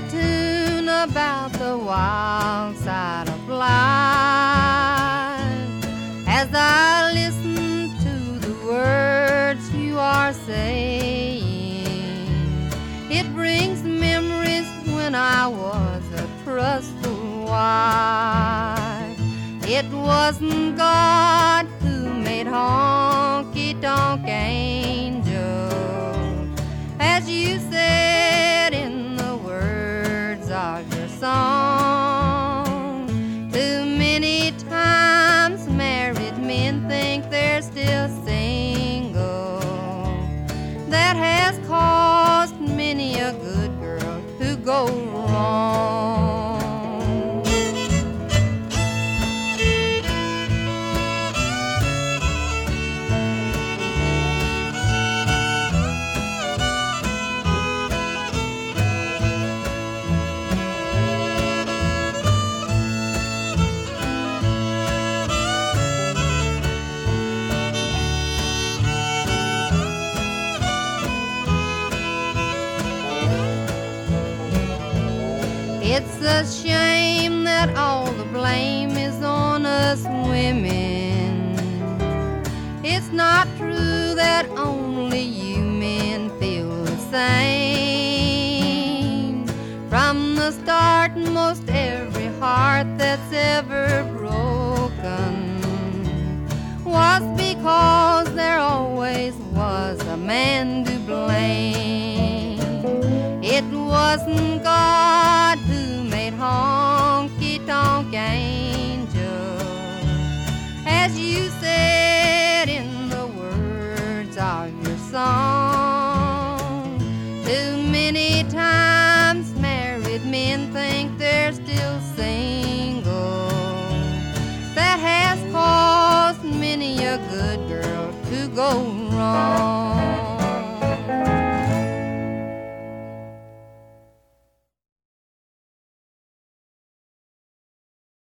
tune about the wild side of life. As I listen to the words you are saying, it brings memories when I was a trustful wife. It wasn't God who made honky-tonk angels, as you said in the words of your song. Too many times married men think they're still single. That has caused many a good girl to go wrong. It's a shame that all the blame is on us women. It's not true that only you men feel the same. From the start, most every heart that's ever broken was because there always was a man to blame. It wasn't God who made honky-tonk angels, as you said in the words of your song. Too many times married men think they're still single. That has caused many a good girl to go wrong.